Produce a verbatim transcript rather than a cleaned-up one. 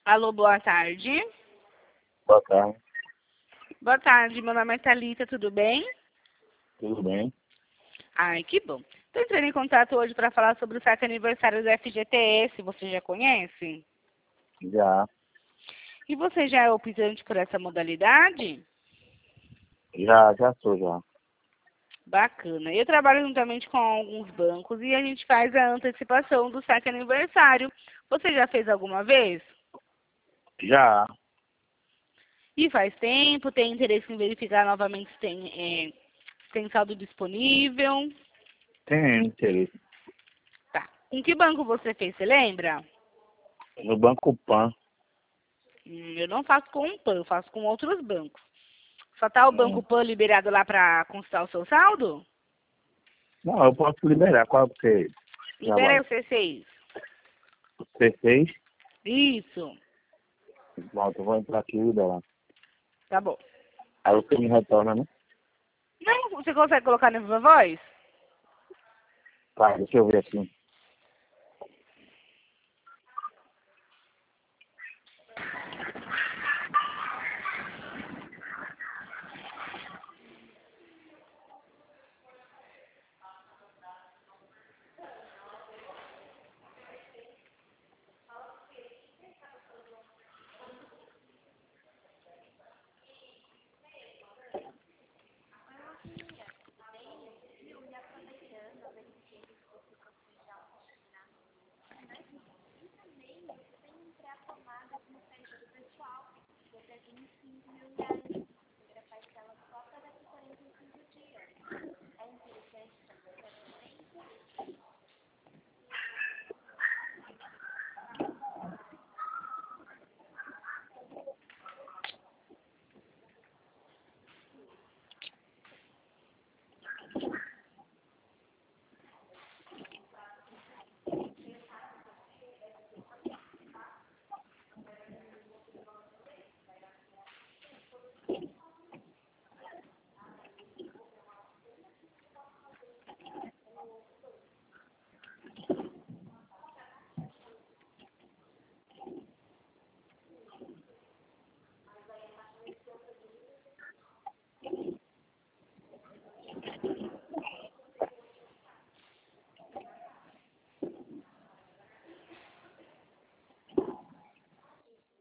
Alô, boa tarde. Boa tarde. Boa tarde, meu nome é Thalita, tudo bem? Tudo bem? Ai, que bom. Estou entrando em contato hoje para falar sobre o saque aniversário do F G T S, você já conhece? Já. E você já é optante por essa modalidade? Já, já sou, já. Bacana. Eu trabalho juntamente com alguns bancos e a gente faz a antecipação do saque aniversário. Você já fez alguma vez? Já. E faz tempo, tem interesse em verificar novamente se tem, é, se tem saldo disponível? Tem interesse. Tá. Com que banco você fez, você lembra? No Banco Pan. Hum, eu não faço com o Pan, eu faço com outros bancos. Só tá o Banco Hum. Pan liberado lá para consultar o seu saldo? Não, eu posso liberar. Qual que você Libera aí trabalha? o C seis. C seis? Isso. Pronto, eu vou entrar aqui e liberar. Tá bom. Aí você me retorna, né? Não, você consegue colocar na Viva Voz? Tá, deixa eu ver aqui.